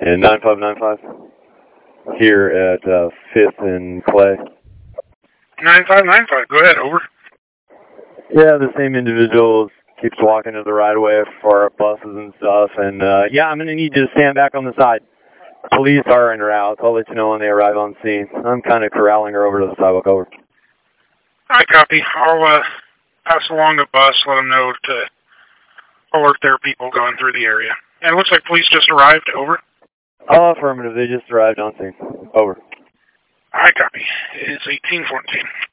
And 9595 here at 5th and Clay. 9595, go ahead, over. Yeah, the same individual keeps walking to the right of way for our buses and stuff. And yeah, I'm going to need you to stand back on the side. Police are en route. I'll let you know when they arrive on scene. I'm kind of corralling her over to the sidewalk. Over. I copy. I'll pass along the bus, let them know to alert their people going through the area. And it looks like police just arrived. Over. Affirmative. They just arrived on scene. Over. I copy. It's 1814.